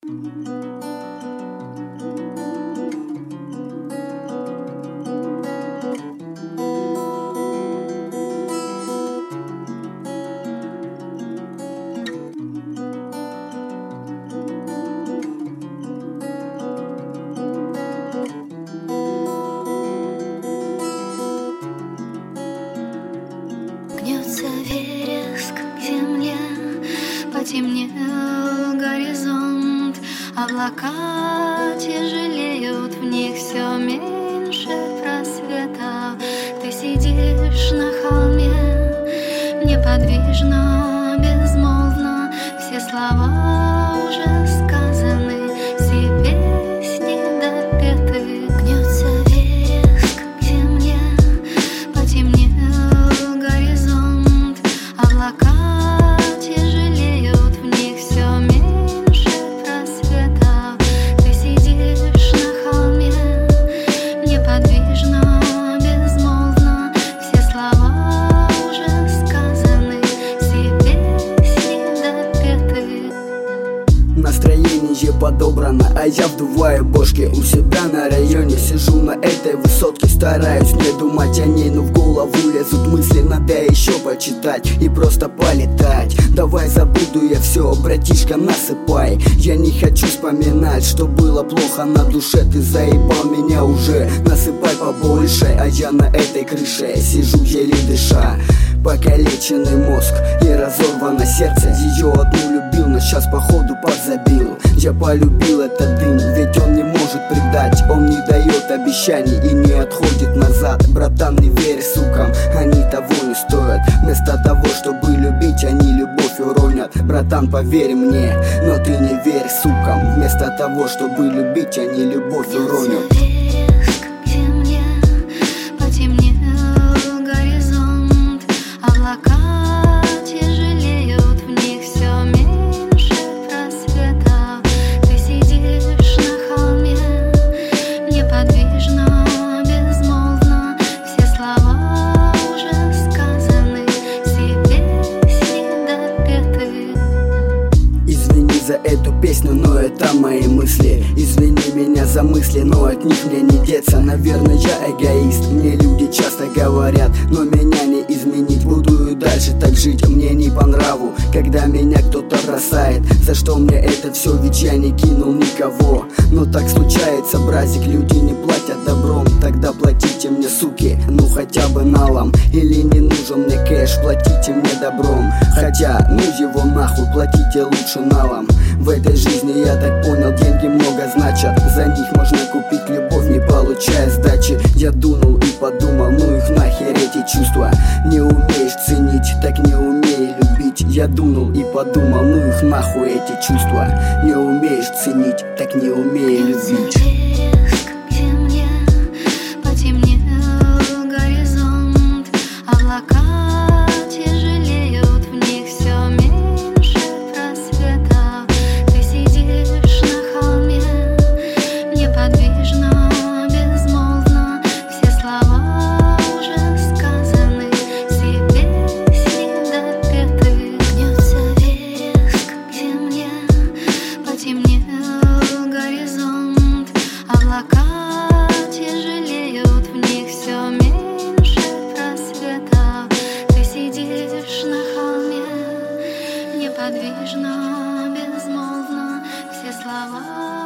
Гнется вереск к земле, потемнел горизонт, облака тяжелеют, в них все меньше просвета. Ты сидишь на холме, неподвижно, безмолвно, все слова уже сказаны, все песни допеты. Гнется вереск к земле, потемнел горизонт, облака тяжелеют, в них все меньше просвета. Ты сидишь на холме, неподвижно, безмолвно, все слова уже сказаны, все песни допеты. Настроение подобрано, а я вдуваю бошки. У себя на районе сижу на этой высотке, стараюсь не думать о ней, но в голову лезут мысли, надо еще почитать и просто полетать. Давай забуду я все, братишка, насыпай. Я не хочу вспоминать, что было плохо на душе. Ты заебал меня уже, насыпай побольше. А я на этой крыше сижу, еле дыша. Покалеченный мозг и разорвано сердце. Ее одну любил, но сейчас походу подзабил. Я полюбил этот дым, ведь он не может предать. Он не дает обещаний и не отходит назад. Братан, не верь сукам, они того не стоят. Вместо того, чтобы любить, они любовь уронят. Братан, поверь мне, но ты не верь сукам. Вместо того, чтобы любить, они любовь уронят. Вереск к земле, потемнел горизонт, облака тяжелеют, в них все меньше просвета. Ты сидишь на холме, неподвижно, безмолвно, все слова уже сказаны, все песни допеты. Извини за эту песню, но это мои мысли. Извини меня за мысли, но от них мне не деться. Наверное, я эгоист, мне люди часто говорят, но меня не изменить. Буду и дальше так жить, мне не по нраву, когда меня кто-то бросает. За что мне это все, ведь я не кинул никого. Но так случается, бразик, люди не платят добром. Тогда платите мне, суки, ну хотя бы налом. Или не нужен мне кэш, платите мне добром. Хотя, ну его нахуй, платите лучше налом. В этой жизни, я так понял, деньги много значат. За них можно купить любовь, не получая сдачи. Я дунул и подумал, ну их нахер эти чувства. Не умеешь ценить, так не умей любить. Я дунул и подумал, ну их нахуй эти чувства. Не умеешь ценить, так не умей любить. Вереск к земле, потемнел горизонт, облака тяжелеют, в них все меньше просвета. Ты сидишь на холме, неподвижно, безмолвно, все слова уже сказаны, все песни допеты. Гнется вереск к земле, потемнел горизонт, облака тяжелеют, в них все меньше просвета. Ты сидишь на холме, неподвижно, безмолвно, все слова